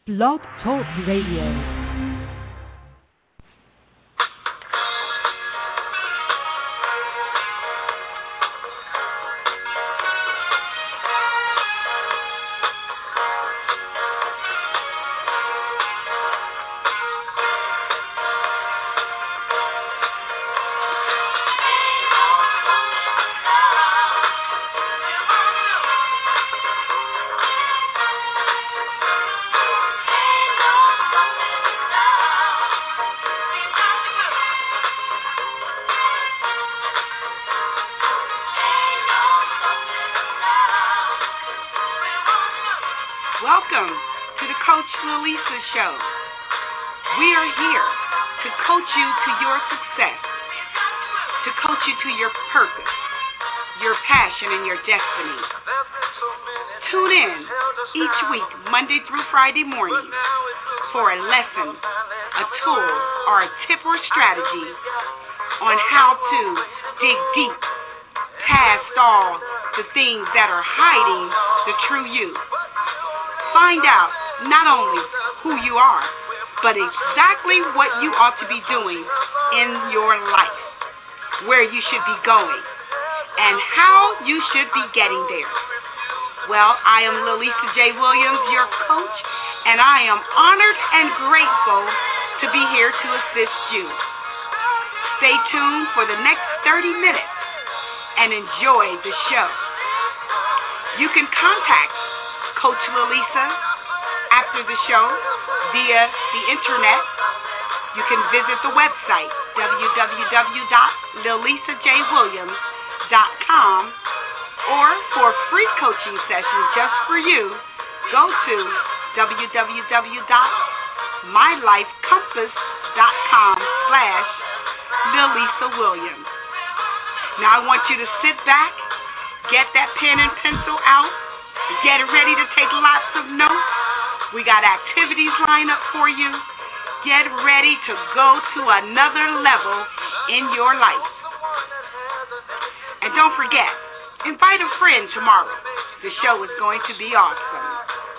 Blog Talk Radio. Welcome to the Coach Lalisa Show. We are here to coach you to your success, to coach you to your purpose, your passion, and your destiny. Tune in each week, Monday through Friday morning, for a lesson, a tool, or a tip or strategy on how to dig deep past all the things that are hiding the true you. Find out not only who you are, but exactly what you ought to be doing in your life, where you should be going, and how you should be getting there. Well, I am Lalisa J. Williams, your coach, and I am honored and grateful to be here to assist you. Stay tuned for the next 30 minutes and enjoy the show. You can contact Coach Lalisa after the show via the internet. You can visit the website www.lalisajwilliams.com, or for free coaching sessions just for you, go to www.mylifecompass.com/Lalisa Williams. Now I want you to sit back, get that pen and pencil out, get ready to take lots of notes. We got activities lined up for you. Get ready to go to another level in your life. And don't forget, invite a friend tomorrow. The show is going to be awesome.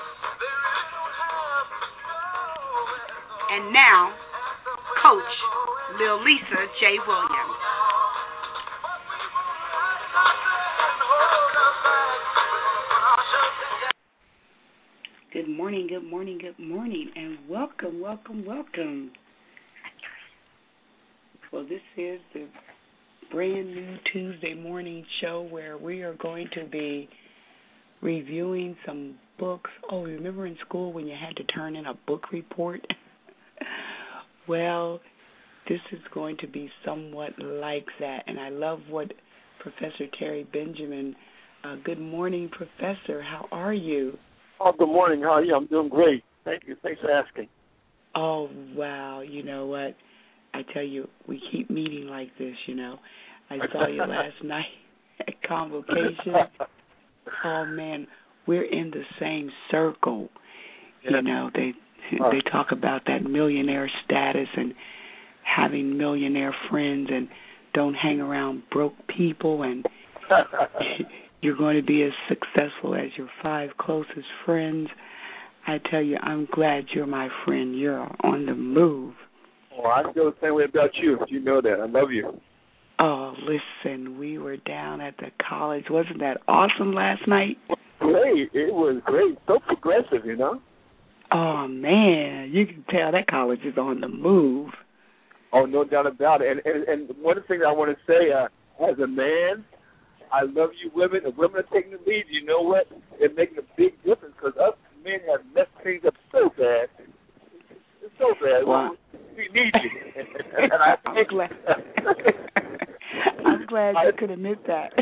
And now, Coach Lalisa J. Williams. Good morning, good morning, good morning, and welcome, welcome, welcome. Well, this is the brand new Tuesday morning show where we are going to be reviewing some books. Oh, remember in school when you had to turn in a book report? Well, this is going to be somewhat like that, and I love what Professor Terry Benjamin, good morning, Professor, how are you? Oh, good morning. How are you? I'm doing great. Thank you. Thanks for asking. Oh, wow. You know what? I tell you, we keep meeting like this, you know. I saw you last night at Convocation. Oh, man, we're in the same circle. Yeah. You know, they talk about that millionaire status and having millionaire friends and don't hang around broke people and you're going to be as successful as your 5 closest friends. I tell you, I'm glad you're my friend. You're on the move. Oh, I feel the same way about you. You know that. I love you. Oh, listen, we were down at the college. Wasn't that awesome last night? Great. It was great. So progressive, you know? Oh, man. You can tell that college is on the move. Oh, no doubt about it. And one of the things I want to say, as a man, I love you women. The women are taking the lead. You know what? They're making a big difference because us men have messed things up so bad. It's so bad. Wow. We need you. I'm glad. I'm glad you could admit that.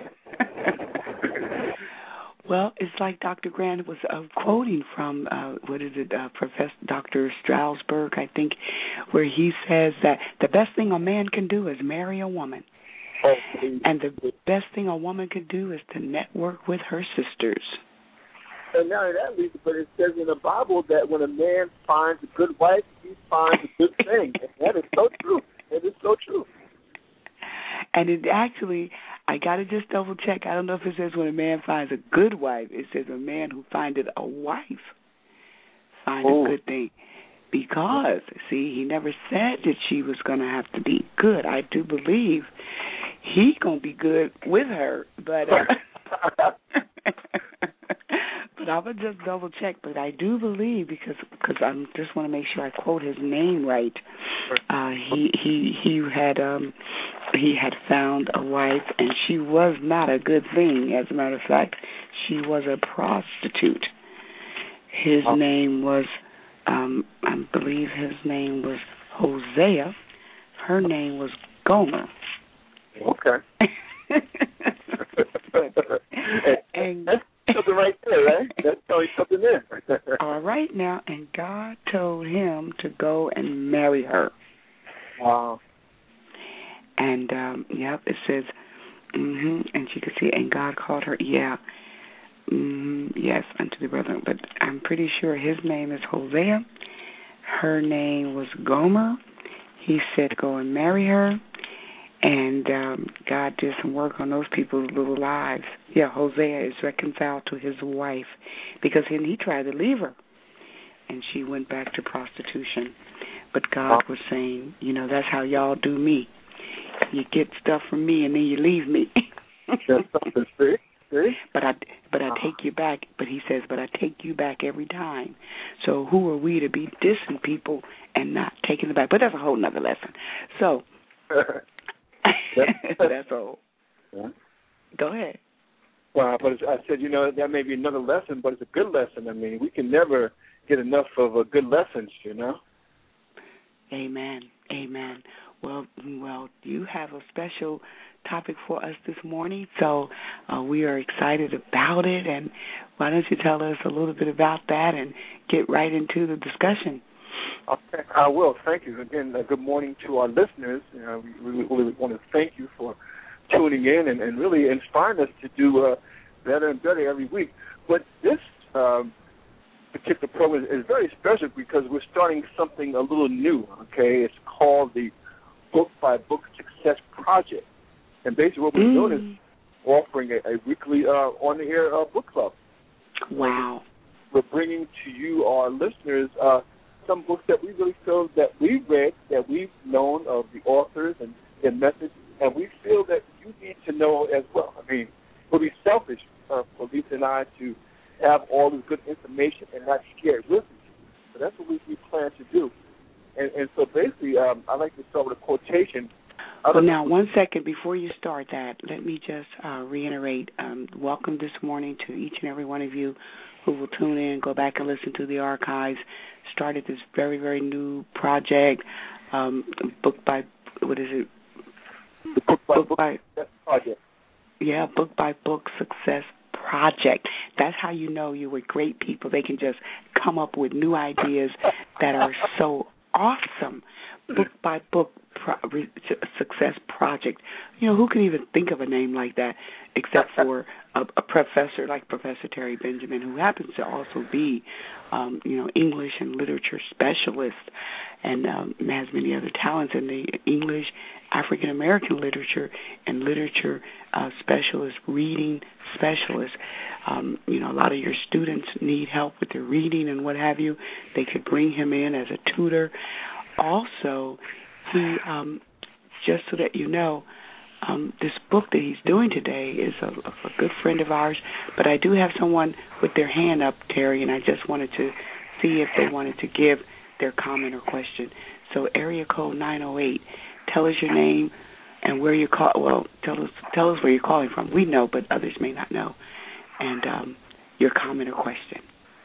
Well, it's like Dr. Grant was quoting from, Professor Dr. Strasberg, I think, where he says that the best thing a man can do is marry a woman. And the best thing a woman could do is to network with her sisters. And not only that, Lisa, but it says in the Bible that when a man finds a good wife, he finds a good thing. And that is so true. It is so true. And it actually, I got to just double check. I don't know if it says when a man finds a good wife. It says a man who findeth a wife find a good thing. Because, see, he never said that she was going to have to be good. I do believe he going to be good with her. But but I would just double check. But I do believe, because I just want to make sure I quote his name right. He had found a wife, and she was not a good thing. As a matter of fact, she was a prostitute. His name was, I believe his name was Hosea. Her name was Gomer. Okay. and that's something right there, right? That's telling you something there. All right now, and God told him to go and marry her. Wow. And, it says, and she could see, and God called her, yes, unto the brethren. But I'm pretty sure his name is Hosea. Her name was Gomer. He said, go and marry her. And God did some work on those people's little lives. Yeah, Hosea is reconciled to his wife because he tried to leave her, and she went back to prostitution. But God was saying, that's how y'all do me. You get stuff from me, and then you leave me. That's something, see? But I take you back. But he says, but I take you back every time. So who are we to be dissing people and not taking it back? But that's a whole nother lesson. So that's all. Yeah. Go ahead. Well, but I said, that may be another lesson, but it's a good lesson. I mean, we can never get enough of good lessons, Amen. Amen. Well, you have a special topic for us this morning, so we are excited about it. And why don't you tell us a little bit about that and get right into the discussion? Okay, I will. Thank you. Again, good morning to our listeners. We really want to thank you for tuning in and really inspiring us to do better and better every week. But this particular program is very special because we're starting something a little new, okay? It's called the Book by Book Success Project. And basically what we're doing is offering a weekly on-the-air book club. Wow. We're bringing to you, our listeners, some books that we really feel that we've read, that we've known of the authors and their methods, and we feel that you need to know as well. I mean, it would be selfish for Lisa and I to have all this good information and not share it with you. So that's what we plan to do. And so basically, I'd like to start with a quotation. Well, now, 1 second before you start that, let me just reiterate, welcome this morning to each and every one of you who will tune in, go back and listen to the archives, started this very, very new project, Book by Project. Yeah, Book by Book Success Project. That's how you know you're with great people. They can just come up with new ideas that are so awesome. Book by Book Success Project. Who can even think of a name like that except for a professor like Professor Terry Benjamin, who happens to also be, English and literature specialist and has many other talents in the English, African American literature and literature specialist, reading specialist. A lot of your students need help with their reading and what have you. They could bring him in as a tutor. Also, he, just so that you know, this book that he's doing today is a good friend of ours, but I do have someone with their hand up, Terry, and I just wanted to see if they wanted to give their comment or question. So area code 908, tell us your name and where you call. Well, tell us where you're calling from. We know, but others may not know. And your comment or question.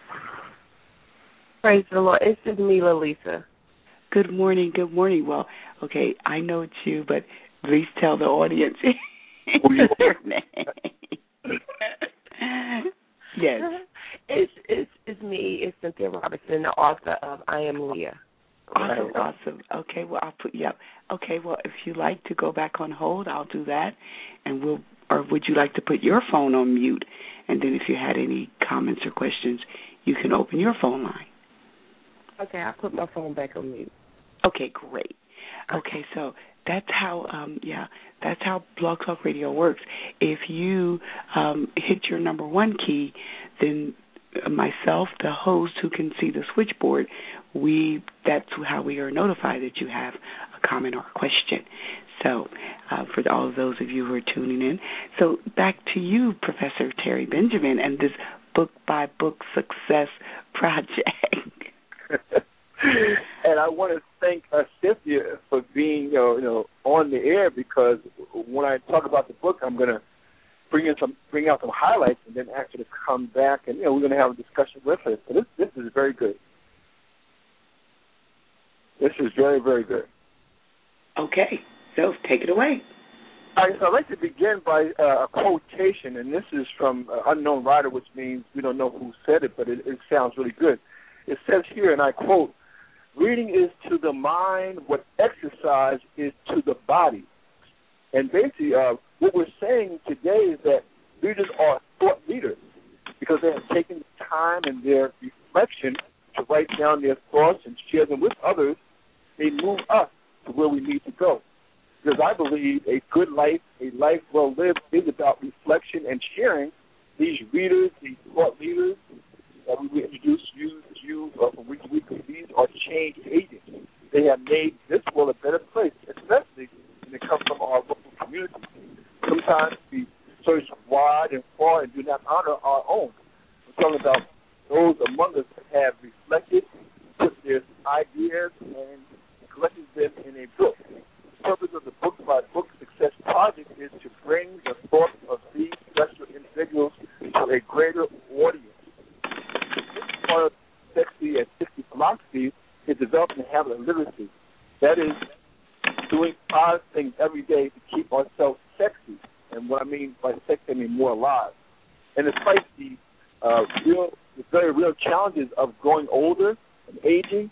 Praise the Lord. It's just me, Lisa. Good morning. Well, okay, I know it's you, but please tell the audience your name. Yes. It's me. It's Cynthia Robertson, the author of I Am Leah. Awesome. Okay, well, I'll put you up. Okay, well, if you like to go back on hold, I'll do that, and or would you like to put your phone on mute? And then if you had any comments or questions, you can open your phone line. Okay, I'll put my phone back on mute. Okay, great. Okay, so that's how Blog Talk Radio works. If you hit your number one key, then myself, the host, who can see the switchboard, that's how we are notified that you have a comment or a question. So for all of those of you who are tuning in. So back to you, Professor Terry Benjamin, and this book-by-book success project. And I want to thank Cynthia for being on the air, because when I talk about the book, I'm going to bring out some highlights and then ask her to come back, and we're going to have a discussion with her. So this is very good. This is very, very good. Okay, so take it away. All right, so I'd like to begin by a quotation, and this is from Unknown Writer, which means we don't know who said it, but it sounds really good. It says here, and I quote, "Reading is to the mind what exercise is to the body." And basically, what we're saying today is that readers are thought leaders, because they have taken the time in their reflection to write down their thoughts and share them with others. They move us to where we need to go. Because I believe a good life, a life well lived, is about reflection and sharing. These readers, these thought leaders that we introduce you from week to week, these are change agents. They have made this world a better place, especially when it comes from our local community. Sometimes we search wide and far and do not honor our own. We're talking about those among us that have reflected, put their ideas, and collected them in a book. The purpose of the book-by-book success project is to bring the thoughts of these special individuals to a greater audience. This part of Sexy and 60 philosophy is developing the habit of literacy. That is, doing 5 things every day to keep ourselves sexy. And what I mean by sexy, I mean more alive. And despite the very real challenges of growing older and aging,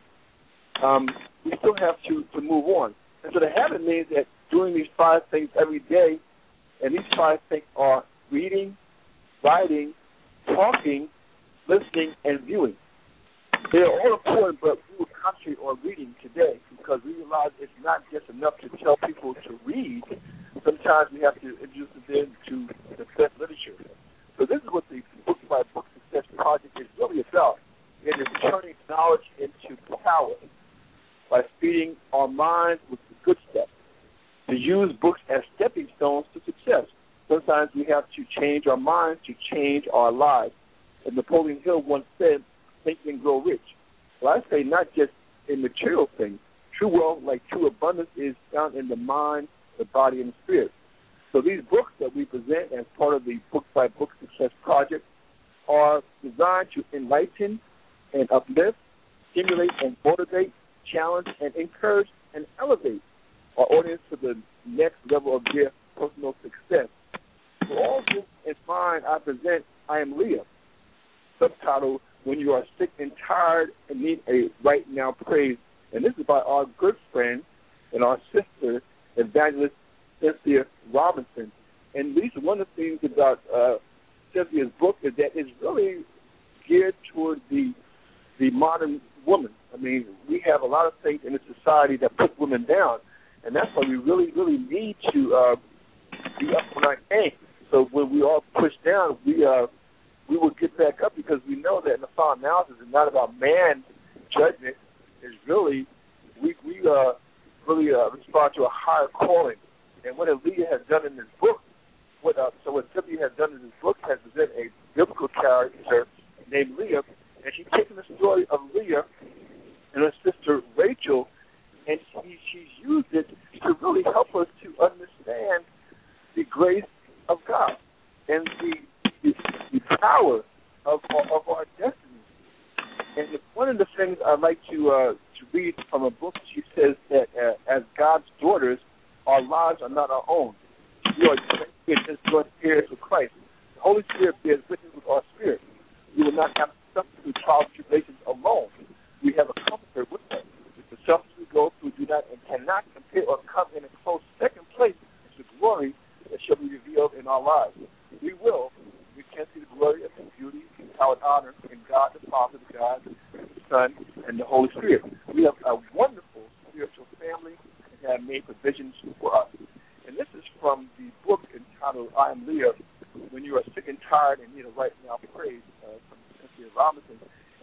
we still have to move on. And so the habit means that doing these 5 things every day, and these 5 things are reading, writing, talking, listening, and viewing. They are all important, but we will concentrate on reading today, because we realize it's not just enough to tell people to read. Sometimes we have to introduce them to the best literature. So this is what the book-by-book success project is really about. It is turning knowledge into power by feeding our minds with the good stuff. To use books as stepping stones to success. Sometimes we have to change our minds to change our lives. And Napoleon Hill once said, "Think and grow rich." Well, I say not just in material things. True wealth, like true abundance, is found in the mind, the body, and the spirit. So these books that we present as part of the book-by-book success project are designed to enlighten and uplift, stimulate and motivate, challenge and encourage and elevate our audience to the next level of their personal success. For all this in mind, I present I Am Leah, subtitled When You Are Sick and Tired and Need a Right Now Praise. And this is by our good friend and our sister, Evangelist Cynthia Robinson. And Lisa, one of the things about Cynthia's book is that it's really geared toward the modern woman. I mean, we have a lot of things in the society that put women down, and that's why we really, really need to be up on our game. So when we are pushed down, we will get back up, because we know that in the final analysis, it's not about man's judgment. It's really we really respond to a higher calling. And what Leah has done in this book, what Cynthia has done in this book, has presented a biblical character named Leah, and she's taken the story of Leah and her sister Rachel, and she's used it to really help us to understand the grace of God and the power of our destiny. And one of the things I'd like to read from a book, she says that as God's daughters, our lives are not our own. We are just joint heirs with Christ. The Holy Spirit bears witness with our spirit. We will not have to suffer through trials and tribulations alone. We have a comforter with us. The sufferings we go through do not and cannot compare or come in a close second place to the glory that shall be revealed in our lives. We can see the glory of the beauty, power, and honor in God the Father, God the Son, and the Holy Spirit. We have a wonderful spiritual family that have made provisions for us. And this is from the book entitled I Am Leah, When You Are Sick and Tired and Need a Right Now Praise, from Cynthia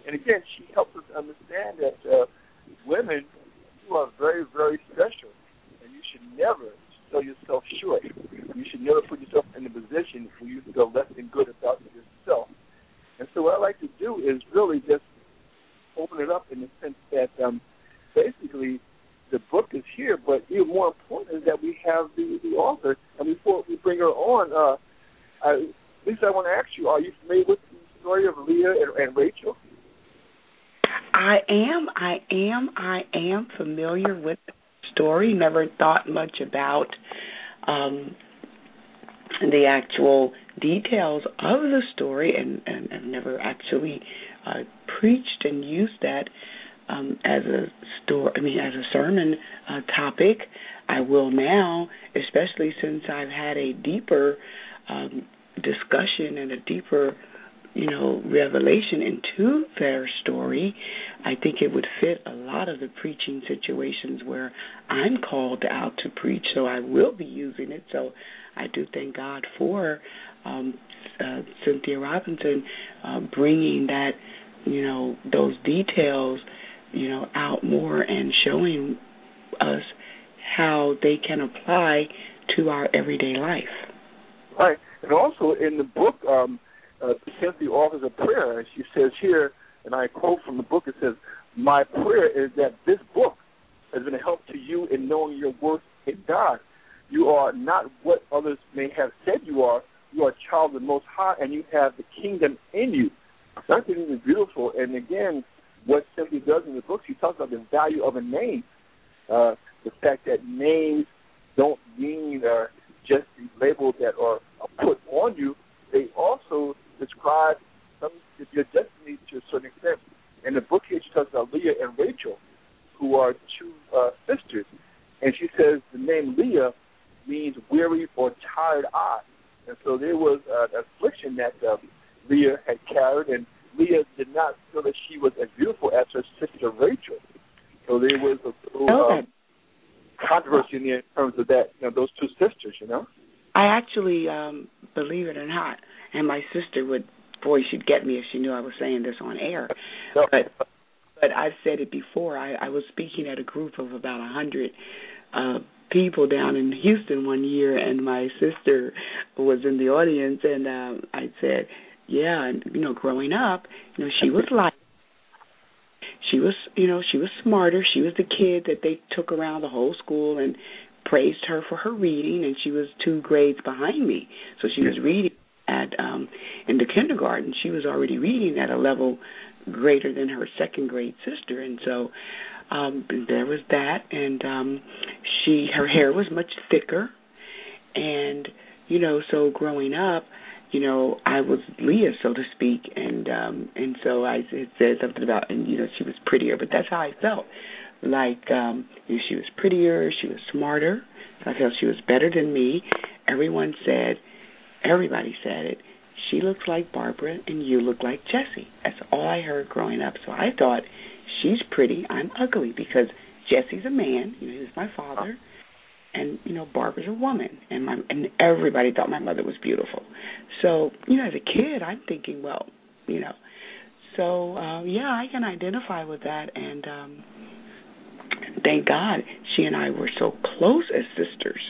And again, she helps us understand that women, you are very, very special, and you should never sell yourself short. You should never put yourself in a position where you feel less than good about yourself. And so what I like to do is really just open it up in the sense that basically the book is here, but even more important is that we have the author. And before we bring her on, Lisa, I want to ask you, are you familiar with the story of Leah and Rachel? I am familiar with the story. Never thought much about the actual details of the story, and I've never actually preached and used that as a as a sermon topic. I will now, especially since I've had a deeper discussion and a deeper, revelation into their story. I think it would fit a lot of the preaching situations where I'm called out to preach, so I will be using it. So I do thank God for Cynthia Robinson bringing that, those details, out more and showing us how they can apply to our everyday life. Right. And also in the book, Cynthia offers a prayer, and she says here, and I quote from the book, it says, "My prayer is that this book has been a help to you in knowing your worth in God. You are not what others may have said you are. You are a child of the Most High, and you have the kingdom in you." So I think it's beautiful. And again, what Cynthia does in the book, she talks about the value of a name, the fact that names don't mean just the labels that are put on you. They also describe your destiny to a certain extent. In the book here, she talks about Leah and Rachel, who are two sisters. And she says the name Leah means weary or tired eye. And so there was an affliction that Leah had carried, and Leah did not feel that she was as beautiful as her sister Rachel. So there was a little controversy in terms of that, those two sisters, I actually, believe it or not, and my sister she'd get me if she knew I was saying this on air. But I've said it before. I was speaking at a group of about 100 people down in Houston one year, and my sister was in the audience, and I said, yeah, and, growing up, she was like, she was smarter. She was the kid that they took around the whole school and praised her for her reading, and she was 2 grades behind me. So she was reading at in the kindergarten. She was already reading at a level greater than her 2nd grade sister, and so there was that. And her hair was much thicker, and so growing up, I was Leah, so to speak, and so it said something about, and she was prettier, but that's how I felt. Like, she was prettier, she was smarter, so I felt she was better than me. Everybody said it, she looks like Barbara and you look like Jessie. That's all I heard growing up. So I thought, she's pretty, I'm ugly, because Jesse's a man, he was my father, and, Barbara's a woman, and everybody thought my mother was beautiful. So, as a kid, I'm thinking, so, I can identify with that, and thank God she and I were so close as sisters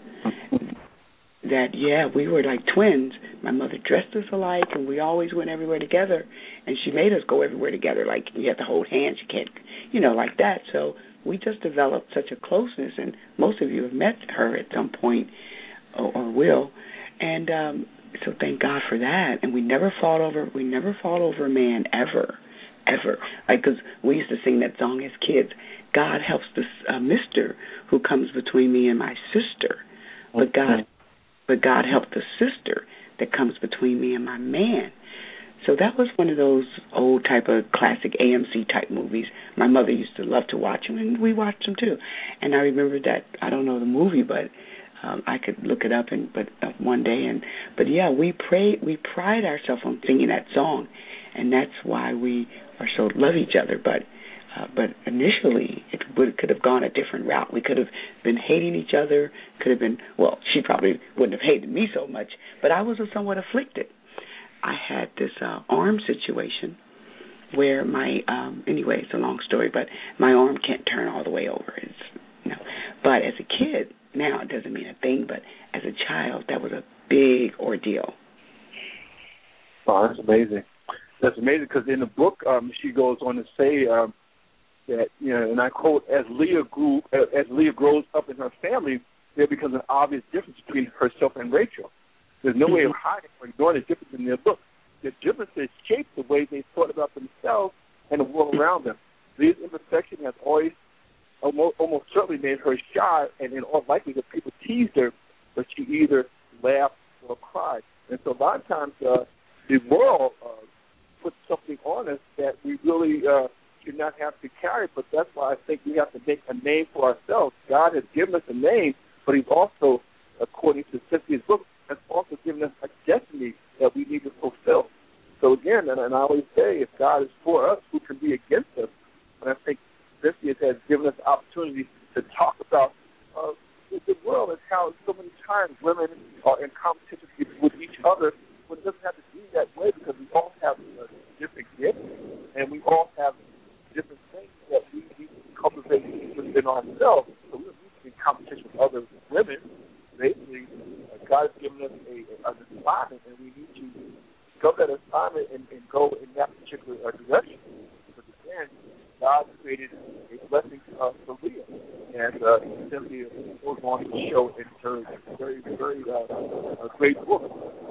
that, we were like twins. My mother dressed us alike, and we always went everywhere together, and she made us go everywhere together. Like, you have to hold hands. You can't, like that. So we just developed such a closeness, and most of you have met her at some point or will. And so thank God for that. And we never fought over a man ever. Like, because we used to sing that song as kids. God helps the mister who comes between me and my sister. But God helped the sister that comes between me and my man. So that was one of those old type of classic AMC type movies. My mother used to love to watch them, and we watched them too. And I remember that, I don't know the movie, but I could look it up one day. But we pride ourselves on singing that song, and that's why we are so love each other. But initially, it could have gone a different route. We could have been hating each other. Could have been, she probably wouldn't have hated me so much, but I was somewhat afflicted. I had this arm situation, where my anyway, it's a long story, but my arm can't turn all the way over. But as a kid, now it doesn't mean a thing, but as a child, that was a big ordeal. Oh, that's amazing. That's amazing because in the book, she goes on to say that, and I quote, as Leah grows up in her family, there becomes an obvious difference between herself and Rachel. There's no way of hiding or ignoring the difference in their book. The differences shape the way they thought about themselves and the world around them. Leah's imperfection has always almost certainly made her shy, and in all likelihood, people teased her, but she either laughed or cried. And so a lot of times the world puts something on us that we really should not have to carry, but that's why I think we have to make a name for ourselves. God has given us a name, but he's also, according to Cynthia's book, has also given us a destiny that we need to fulfill. So again, and I always say, if God is for us, who can be against us? And I think Cynthia has given us opportunities to talk about the world and how so many times women are in competition with each other, but it doesn't have to be that way because we all have different gifts and we all have different things that we need to cultivate within ourselves. So we don't need to be in competition with other women. Basically, God has given us an assignment, and we need to go that assignment and go in that particular direction. Because again, God created a blessing for Leah, and Cynthia goes on to show in her very, very great book.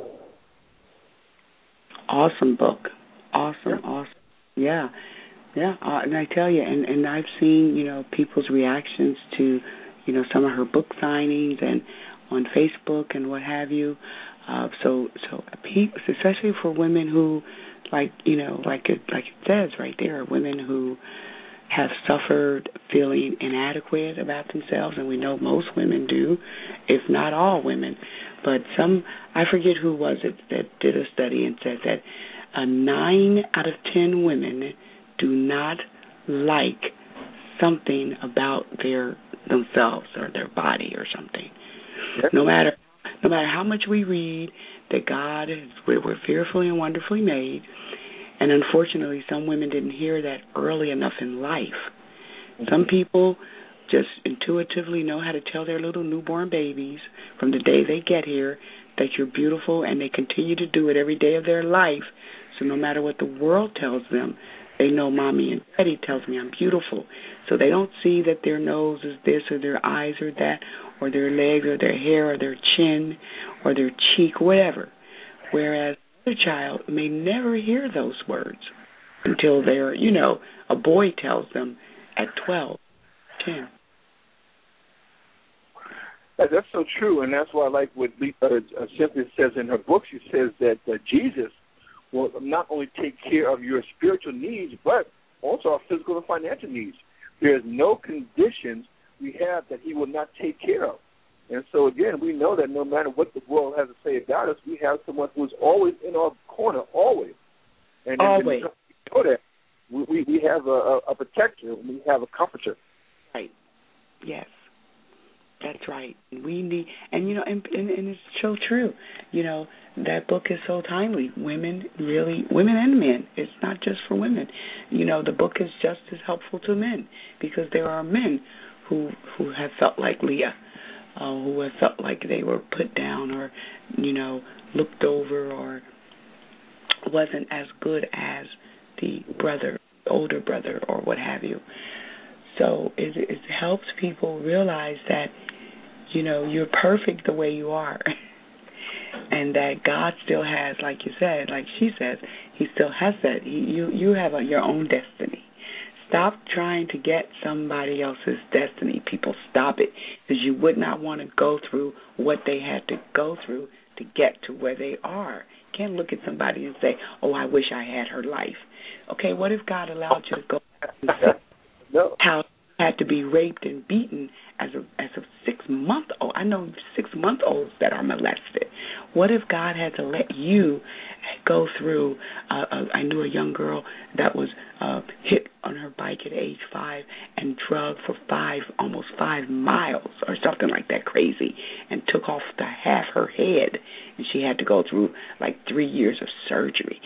Awesome book. Awesome. Yeah. And I tell you, and I've seen, people's reactions to, some of her book signings and on Facebook and what have you. So especially for women who, like it says right there, women who have suffered feeling inadequate about themselves, and we know most women do, if not all women. But I forget who was it that did a study and said that 9 out of 10 women do not like something about themselves or their body or something. Yep. No matter how much we read that we're fearfully and wonderfully made, and unfortunately some women didn't hear that early enough in life. Mm-hmm. Some people just intuitively know how to tell their little newborn babies from the day they get here that you're beautiful, and they continue to do it every day of their life. So no matter what the world tells them, they know Mommy and Daddy tells me I'm beautiful. So they don't see that their nose is this or their eyes are that or their legs or their hair or their chin or their cheek, whatever. Whereas another child may never hear those words until they're, a boy tells them at 12, 10. That's so true, and that's why I like what Cynthia says in her book. She says that Jesus will not only take care of your spiritual needs, but also our physical and financial needs. There's no conditions we have that he will not take care of. And so, again, we know that no matter what the world has to say about us, we have someone who is always in our corner, always. And always. We know that we have a protector, we have a comforter. Right. Yes. That's right. We need, and it's so true. That book is so timely. Women and men. It's not just for women. The book is just as helpful to men because there are men who have felt like Leah, who have felt like they were put down or, looked over or wasn't as good as the older brother or what have you. So it helps people realize that, you're perfect the way you are. And that God still has, like you said, like she says, he still has that. You have your own destiny. Stop trying to get somebody else's destiny. People, stop it. Because you would not want to go through what they had to go through to get to where they are. You can't look at somebody and say, oh, I wish I had her life. Okay, what if God allowed you to go and see how you had to be raped and beaten as a 6-month-old? I know 6-month-olds that are molested. What if God had to let you go through, I knew a young girl that was hit on her bike at age 5 and drugged for almost 5 miles or something like that crazy, and took off half her head, and she had to go through like 3 years of surgery.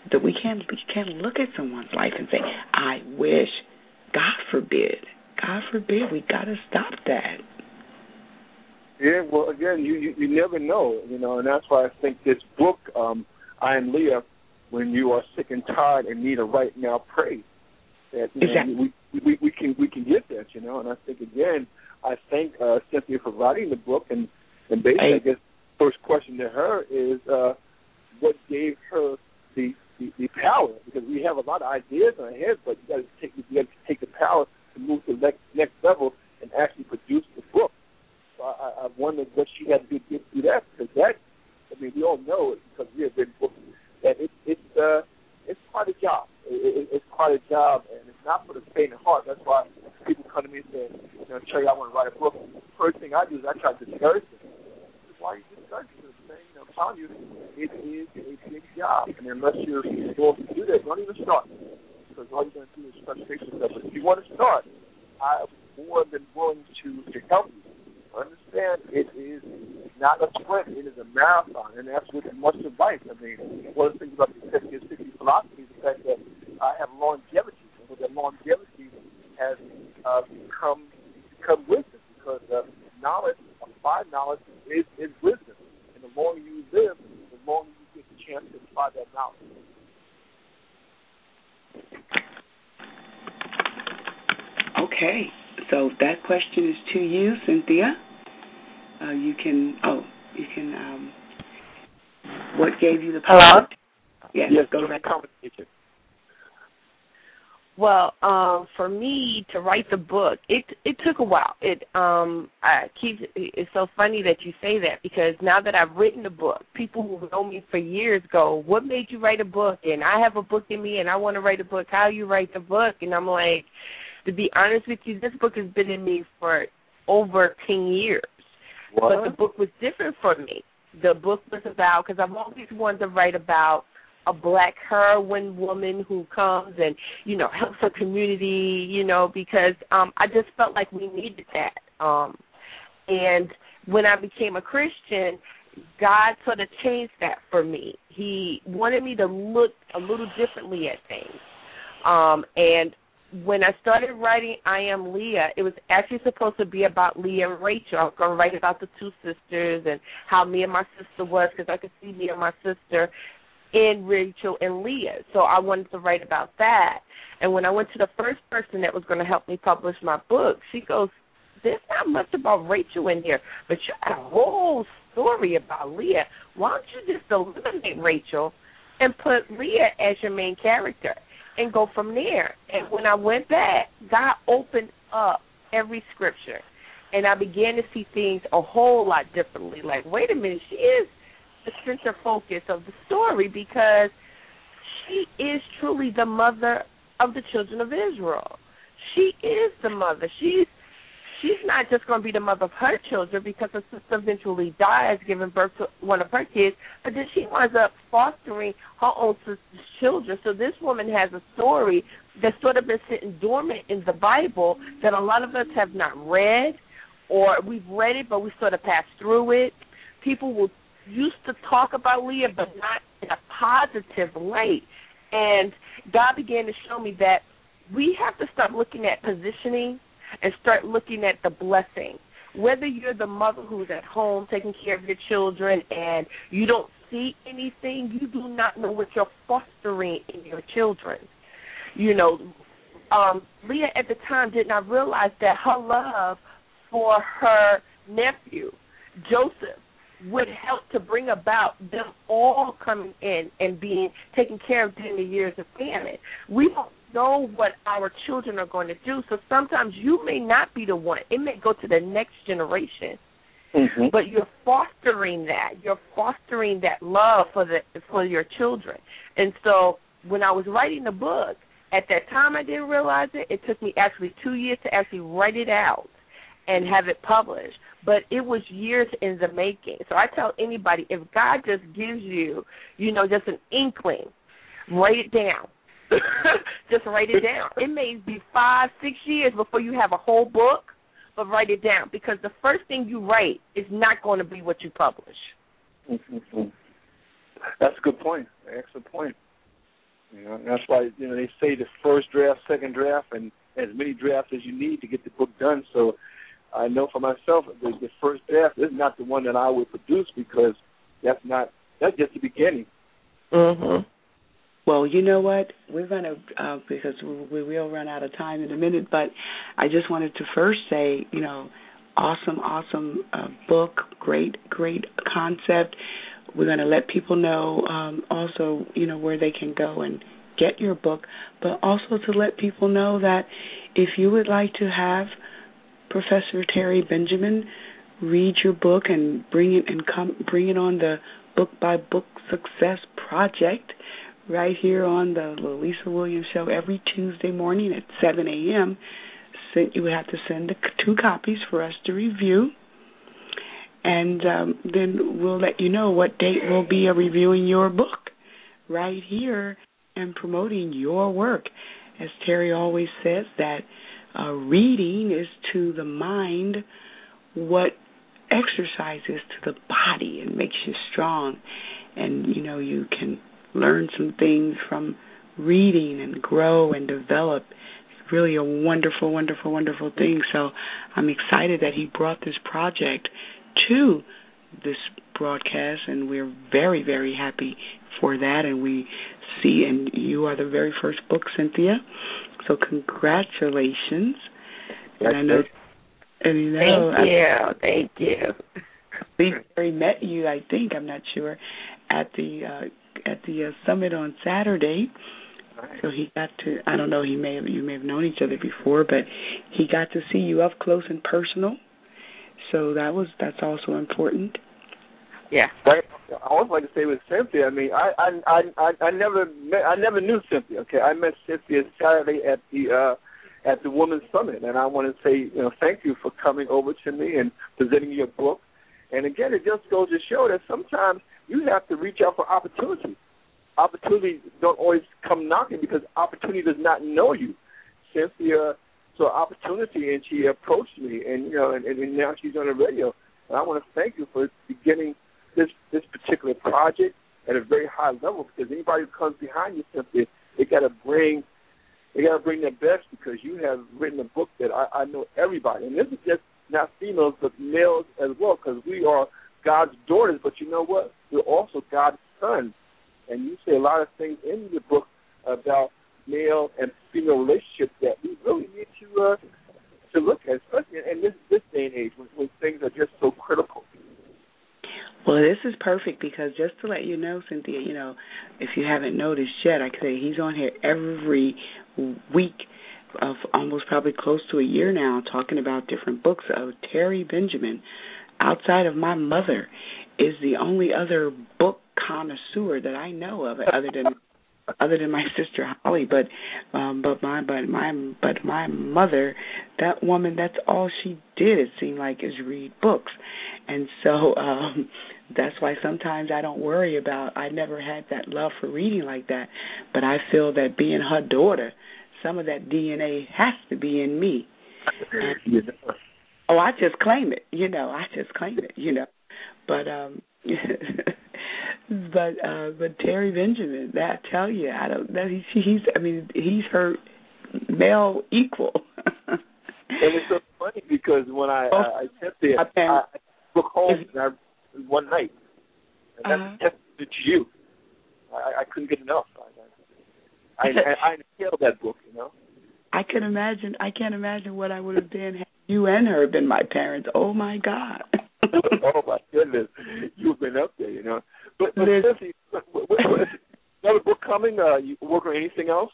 that we can't look at someone's life and say, I wish. God forbid. God forbid. We got to stop that. Yeah, well, again, you never know, and that's why I think this book, I Am Leah, when you are sick and tired and need a right now praise, that exactly. we can get that, and I think, again, I thank Cynthia for writing the book, and basically, I guess the first question to her is what gave her the power, because we have a lot of ideas in our head, but you got to take the power to move to the next level and actually produce the book. So I wondered what she had to do to get through that, because that, we all know it because we have been books, that it's quite a job. It's quite a job, and it's not for the faint of heart. That's why people come to me and say, Terry, I want to write a book. First thing I do is I try to discourage them. Why are you discouraging them? I'm telling you, it is a big job, and unless you're able to do that, don't even start, because all you're going to do is frustrate yourself. But if you want to start, I'm more than willing to help you. Understand, it is not a sprint, it is a marathon, and that's with much advice. One of the things about the 50 philosophy is the fact that I have longevity, and with that longevity has become wisdom, because knowledge, applied knowledge, is wisdom, and the longer you live, the longer you get the chance to apply that knowledge. Okay, so that question is to you, Cynthia. You can. What gave you the power? Hello? Yes, go ahead. Conversation. Well, for me to write the book, it took a while. It's so funny that you say that, because now that I've written the book, people who know me for years go, "What made you write a book?" And I have a book in me, and I want to write a book. How you write the book? And I'm like, to be honest with you, this book has been in me for over 10 years. What? But the book was different for me. The book was about, because I've always wanted to write about a black heroine woman who comes and, helps her community, because I just felt like we needed that. And when I became a Christian, God sort of changed that for me. He wanted me to look a little differently at things. And when I started writing I Am Leah, it was actually supposed to be about Leah and Rachel. I was going to write about the two sisters and how me and my sister was, because I could see me and my sister in Rachel and Leah. So I wanted to write about that. And when I went to the first person that was going to help me publish my book, she goes, "There's not much about Rachel in here, but you got a whole story about Leah. Why don't you just eliminate Rachel and put Leah as your main character and go from there?" And when I went back, God opened up every scripture, and I began to see things a whole lot differently. Like, wait a minute, she is the center focus of the story, because she is truly the mother of the children of Israel. She is the mother. She's not just going to be the mother of her children, because her sister eventually dies giving birth to one of her kids, but then she winds up fostering her own sister's children. So this woman has a story that's sort of been sitting dormant in the Bible that a lot of us have not read, or we've read it, but we sort of passed through it. People used to talk about Leah, but not in a positive light. And God began to show me that we have to start looking at positioning and start looking at the blessing. Whether you're the mother who's at home taking care of your children and you don't see anything, you do not know what you're fostering in your children. Leah at the time did not realize that her love for her nephew, Joseph, would help to bring about them all coming in and being taken care of during the years of famine. We don't know what our children are going to do, so sometimes you may not be the one. It may go to the next generation, but you're fostering that. You're fostering that love for your children. And so when I was writing the book, at that time I didn't realize it. It took me actually 2 years to actually write it out and have it published. But it was years in the making. So I tell anybody, if God just gives you, just an inkling, write it down. Just write it down. It may be 5-6 years before you have a whole book, but write it down, because the first thing you write is not going to be what you publish. That's a good point. Excellent point. You know, and that's why they say the first draft, second draft, and as many drafts as you need to get the book done. So I know for myself the first draft is not the one that I would produce because that's just the beginning. Mhm. Well, you know what? We're going to, because we will run out of time in a minute, but I just wanted to first say, awesome book, great concept. We're going to let people know also, where they can go and get your book, but also to let people know that if you would like to have Professor Terry Benjamin read your book and bring it on the Book by Book Success Project, right here on the Lalisa Williams Show every Tuesday morning at 7 a.m. You would have to send 2 copies for us to review, and then we'll let you know what date we'll be reviewing your book right here and promoting your work. As Terry always says, that reading is to the mind what exercise is to the body and makes you strong, and you can learn some things from reading and grow and develop. It's really a wonderful, wonderful, wonderful thing. So I'm excited that he brought this project to this broadcast, and we're very, very happy for that. And we see, and you are the very first book, Cynthia. So congratulations. And I know, Thank you. We met you, I think, I'm not sure, at the summit on Saturday. So he got to, I don't know, you may have known each other before, but he got to see you up close and personal. So that's also important. Yeah. Right. I always like to say with Cynthia, I mean, I never knew Cynthia. Okay, I met Cynthia Saturday at the Women's Summit, and I want to say, thank you for coming over to me and presenting your book. And again, it just goes to show that sometimes you have to reach out for opportunity. Opportunity don't always come knocking because opportunity does not know you. Cynthia saw opportunity and she approached me, and and now she's on the radio. And I want to thank you for beginning this particular project at a very high level, because anybody who comes behind you, Cynthia, they got to bring their best, because you have written a book that I know everybody, and this is just not females but males as well, because we are God's daughters, but you know what? We're also God's sons. And you say a lot of things in your book about male and female relationships that we really need to look at, especially in this day and age when things are just so critical. Well, this is perfect, because just to let you know, Cynthia, if you haven't noticed yet, I could say he's on here every week of almost probably close to a year now, talking about different books. Terry Benjamin, outside of my mother, is the only other book connoisseur that I know of, other than my sister Holly. But my mother, that woman, that's all she did, it seemed like, is read books. And so that's why sometimes I don't worry about, I never had that love for reading like that, but I feel that being her daughter, some of that DNA has to be in me. And, I just claim it, But but Terry Benjamin, that I tell you, I don't that he's her male equal. And it's so funny because when I took home one night, and that's to you. I couldn't get enough. I inhaled that book, I can't imagine what I would have been had you and her been my parents. Oh my God. Oh my goodness, you've been up there, But Cynthia, another book coming? You work on anything else?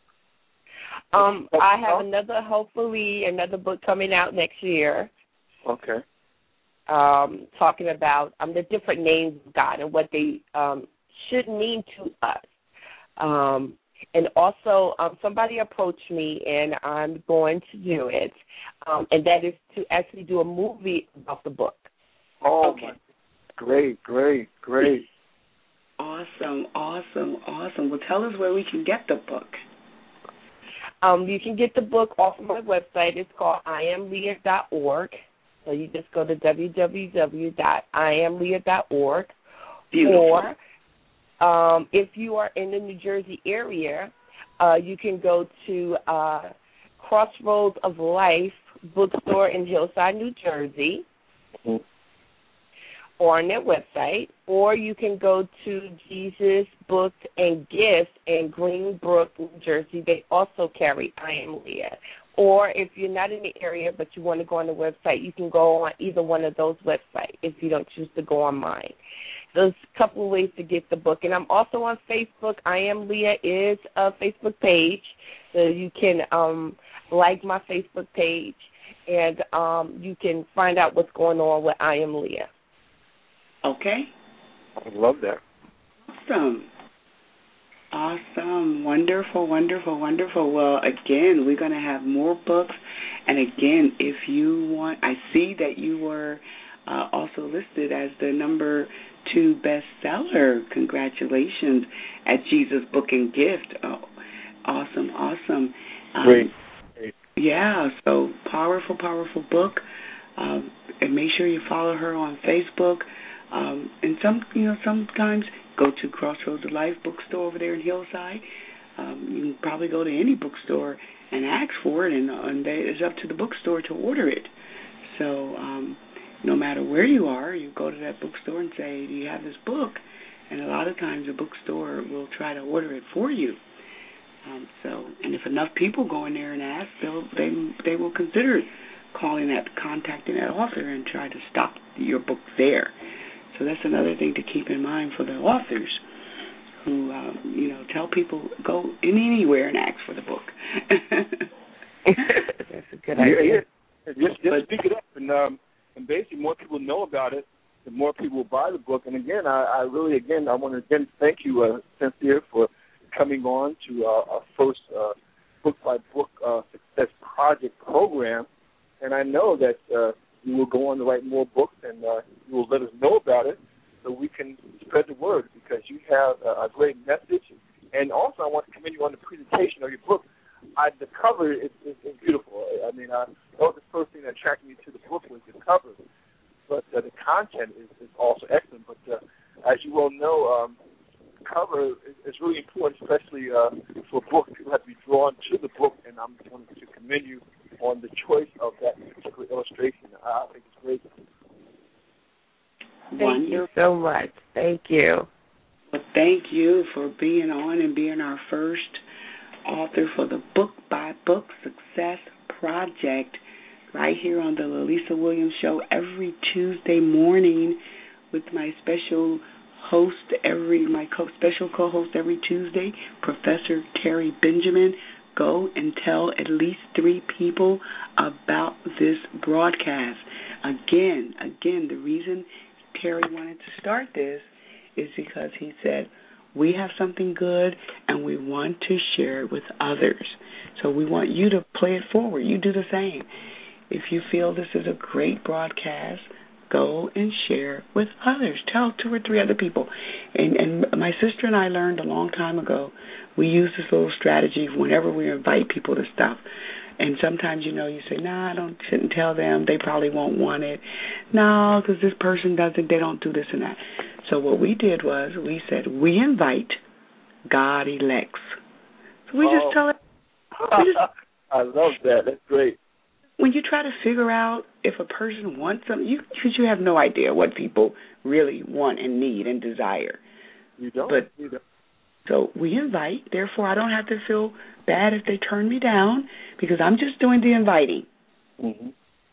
I have another book coming out next year. Okay. Talking about the different names of God and what they should mean to us. And also, somebody approached me, and I'm going to do it, and that is to actually do a movie about the book. Oh, okay. Great. Awesome. Well, tell us where we can get the book. You can get the book off of my website. It's called IamLeah.org. So you just go to www.iamleah.org. Beautiful. Or If you are in the New Jersey area, you can go to Crossroads of Life bookstore in Hillside, New Jersey, or on their website, or you can go to Jesus Books and Gifts in Greenbrook, New Jersey. They also carry I Am Leah. Or if you're not in the area but you want to go on the website, you can go on either one of those websites if you don't choose to go on mine. There's a couple of ways to get the book. And I'm also on Facebook. I Am Leah is a Facebook page, so you can like my Facebook page, and you can find out what's going on with I Am Leah. Okay. I love that. Awesome. Wonderful, wonderful, wonderful. Well, again, we're going to have more books. And again, if you want, I see that you were also listed as the number 2 bestseller. Congratulations at Jesus Book and Gift. Oh, awesome, awesome. Great. Yeah, so powerful, powerful book. And make sure you follow her on Facebook. And sometimes go to Crossroads of Life bookstore over there in Hillside. You can probably go to any bookstore and ask for it, and it's up to the bookstore to order it. So no matter where you are, you go to that bookstore and say, do you have this book? And a lot of times the bookstore will try to order it for you. And if enough people go in there and ask, they will consider contacting that author and try to stock your book there. So that's another thing to keep in mind for the authors who, tell people go anywhere and ask for the book. That's a good idea. Just speak it up, and basically more people know about it, the more people will buy the book. And again, I want to thank you, Cynthia, for coming on to our first book-by-book success project program. And I know that you will go on to write more books, and you will let us know about it so we can spread the word, because you have a great message. And also, I want to commend you on the presentation of your book. The cover is beautiful. I mean, that was the first thing that attracted me to the book was the cover. But the content is also excellent. But as you well know, cover is really important, especially for a book. People have to be drawn to the book, and I'm going to commend you on the choice of that particular illustration. I think it's great. Thank you so much. Thank you. Well, thank you for being on and being our first author for the Book by Book Success Project right here on the Lalisa Williams Show every Tuesday morning with my special host, special co-host every Tuesday, Professor Terry Benjamin. Go and tell at least 3 people about this broadcast. Again, the reason Terry wanted to start this is because he said, we have something good and we want to share it with others. So we want you to play it forward. You do the same. If you feel this is a great broadcast, go and share with others. Tell 2 or 3 other people. And my sister and I learned a long time ago, we use this little strategy whenever we invite people to stuff. And sometimes, you say, nah, shouldn't tell them. They probably won't want it. No, because this person they don't do this and that. So what we did was we said, we invite, God elects. So we just tell it. I love that. That's great. When you try to figure out if a person wants something, because you have no idea what people really want and need and desire. You don't. So we invite. Therefore, I don't have to feel bad if they turn me down because I'm just doing the inviting. Mm-hmm.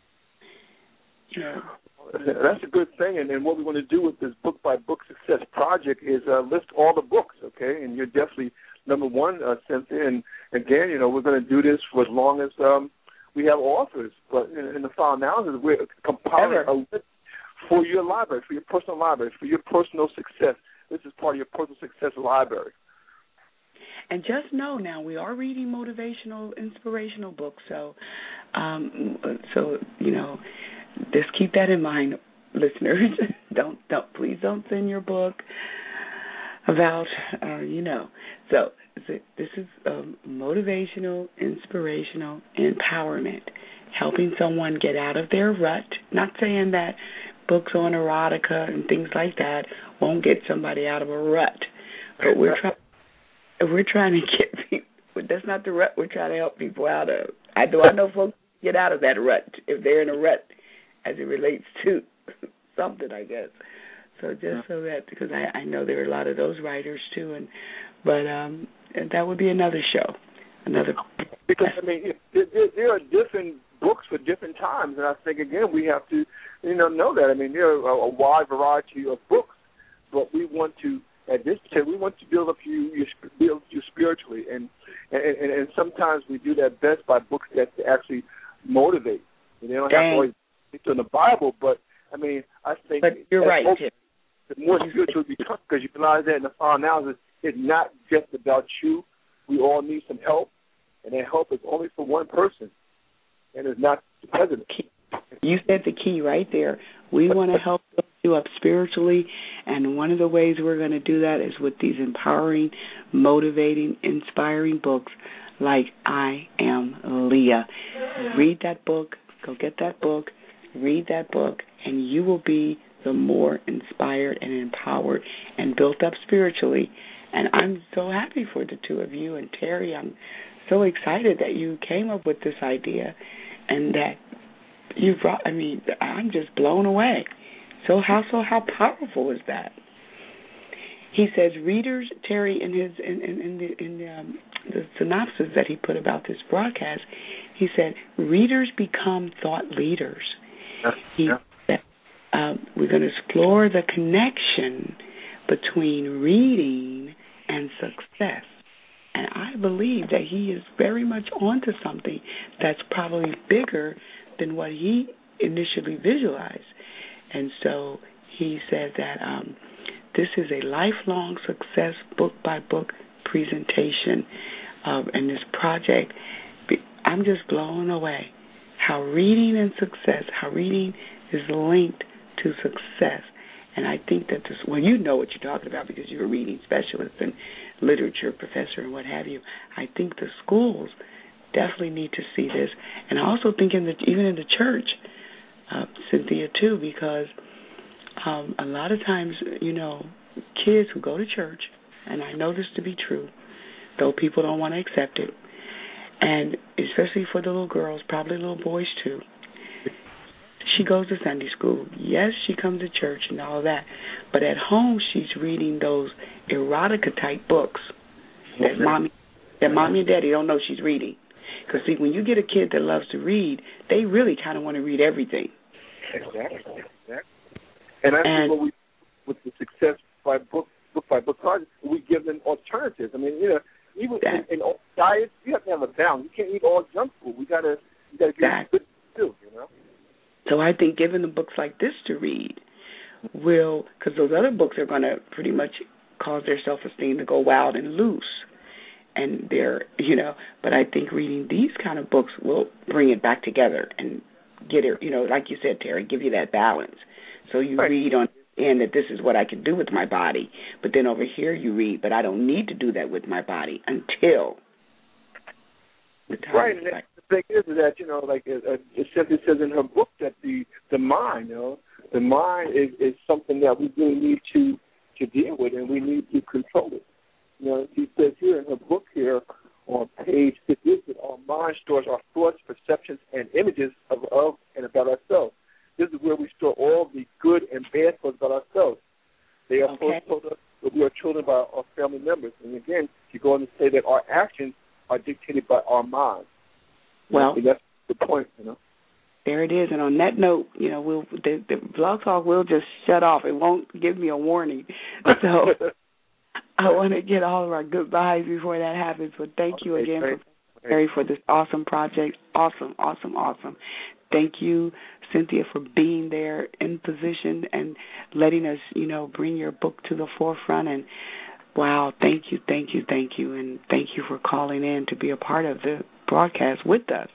That's a good thing. And what we want to do with this book-by-book success project is list all the books, okay? And you're definitely number 1, Cynthia. And again, we're going to do this for as long as we have authors. But in the final analysis, we're compiling a list for your library, for your personal library, for your personal success. This is part of your personal success library. And just know now we are reading motivational, inspirational books. So, just keep that in mind, listeners. Please don't send your book about, So this is motivational, inspirational, empowerment, helping someone get out of their rut. Not saying that books on erotica and things like that won't get somebody out of a rut, But we're trying to get people. That's not the rut we're trying to help people out of. I know folks get out of that rut if they're in a rut as it relates to something, I guess. So just so that, because I know there are a lot of those writers too, but that would be another show, because I mean there are different books for different times, and I think again we have to know that. I mean there are a wide variety of books, but we want to build up you spiritually, and sometimes we do that best by books that actually motivate. They don't have to always stick in the Bible, but I mean I think. But you're right, Tim. The more spiritual you become, because you realize that in the final analysis, it's not just about you. We all need some help, and that help is only for one person, and it's not the president. You said the key right there. We want to help you up spiritually, and one of the ways we're going to do that is with these empowering, motivating, inspiring books like I Am Leah. Read that book. Go get that book. Read that book, and you will be the more inspired and empowered and built up spiritually. And I'm so happy for the two of you. And Terry, I'm so excited that you came up with this idea and that you brought, I'm just blown away. So how powerful is that? He says readers, Terry, in his in the synopsis that he put about this broadcast, he said readers become thought leaders. We're going to explore the connection between reading and success. And I believe that he is very much onto something that's probably bigger than what he initially visualized. And so he said that this is a lifelong success book-by-book presentation. And this project, I'm just blown away how reading and success, how reading is linked to success. And I think that you know what you're talking about because you're a reading specialist and literature professor and what have you. I think the schools definitely need to see this. And I also think even in the church, Cynthia, too, because a lot of times, kids who go to church, and I know this to be true, though people don't want to accept it, and especially for the little girls, probably little boys, too, she goes to Sunday school. Yes, she comes to church and all that. But at home, she's reading those erotica-type books that mommy and daddy don't know she's reading. Because, see, when you get a kid that loves to read, they really kind of want to read everything. Exactly. And I think with the success by book project, we give them alternatives. I mean, even in all diets, you have to have a balance. You can't eat all junk food. You gotta give them good too, So I think giving them books like this to read will, because those other books are going to pretty much cause their self-esteem to go wild and loose. And but I think reading these kind of books will bring it back together and get it, like you said, Terry, give you that balance. So you read on the end that this is what I can do with my body, but then over here you read, but I don't need to do that with my body until the time. Right, and the thing is that, like it simply says in her book that the mind, the mind is something that we really need to deal with, and we need to control it. She says here in her book here on page 50, that our mind stores our thoughts, perceptions, and images of and about ourselves. This is where we store all the good and bad thoughts about ourselves. They are told us that we are children by our family members. And again, you go on to say that our actions are dictated by our minds. Well, that's the point, There it is. And on that note, the Blog Talk will just shut off. It won't give me a warning. So I want to get all of our goodbyes before that happens. But thank you again, Professor, for this awesome project. Awesome. Thank you, Cynthia, for being there in position and letting us, bring your book to the forefront. And, wow, thank you. And thank you for calling in to be a part of the broadcast with us.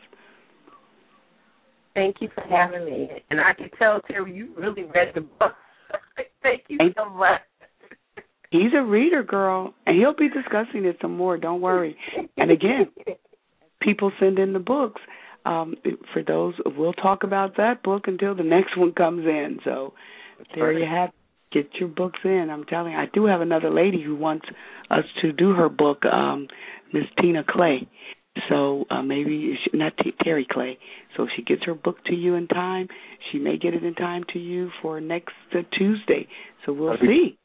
Thank you for having me. And I can tell, Terry, you really read the book. Thank you so much. He's a reader, girl, and he'll be discussing it some more. Don't worry. And, again, people send in the books. For those, we'll talk about that book until the next one comes in. So there you have it. Get your books in. I'm telling you. I do have another lady who wants us to do her book, Miss Tina Clay. So maybe, not Terry Clay. So if she gets her book to you in time, she may get it in time to you for next Tuesday. So we'll see.